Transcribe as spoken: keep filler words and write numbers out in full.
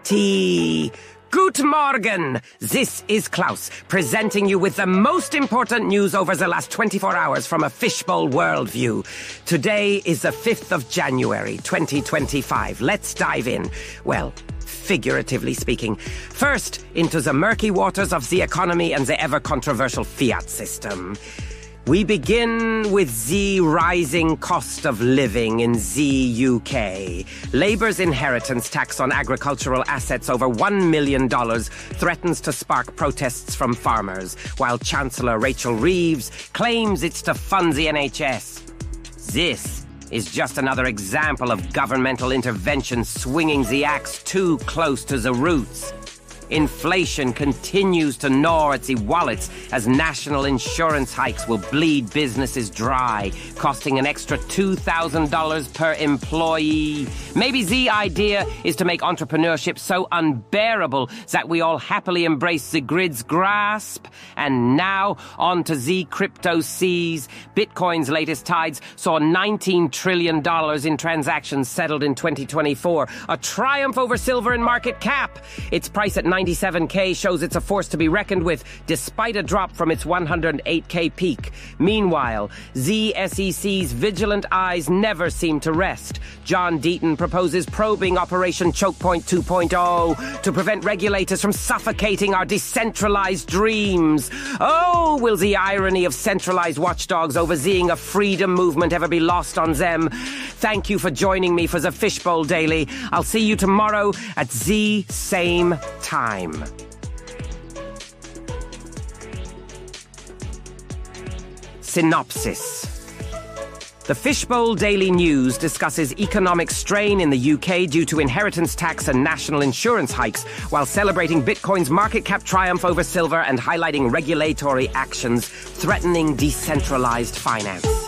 tea. Guten Morgen! This is Klaus, presenting you with the most important news over the last twenty-four hours from a fishbowl worldview. Today is the fifth of January, twenty twenty-five. Let's dive in. Well, figuratively speaking. First, into the murky waters of the economy and the ever-controversial fiat system. We begin with the rising cost of living in the U K. Labour's inheritance tax on agricultural assets over one million dollars threatens to spark protests from farmers, while Chancellor Rachel Reeves claims it's to fund the N H S. This is just another example of governmental intervention swinging the axe too close to the roots. Inflation continues to gnaw at the wallets as national insurance hikes will bleed businesses dry, costing an extra two thousand dollars per employee. Maybe the idea is to make entrepreneurship so unbearable that we all happily embrace the grid's grasp. And now, on to the crypto seas. Bitcoin's latest tides saw nineteen trillion dollars in transactions settled in twenty twenty-four, a triumph over silver in market cap. Its price at ninety-seven K shows it's a force to be reckoned with, despite a drop from its one hundred eight K peak. Meanwhile, the S E C's vigilant eyes never seem to rest. John Deaton proposes probing Operation Choke Point two point oh to prevent regulators from suffocating our decentralized dreams. Oh, will the irony of centralized watchdogs overseeing a freedom movement ever be lost on them? Thank you for joining me for the Fishbowl Daily. I'll see you tomorrow at the same time. Synopsis. The Fishbowl Daily News discusses economic strain in the U K due to inheritance tax and national insurance hikes, while celebrating Bitcoin's market cap triumph over silver and highlighting regulatory actions threatening decentralized finance.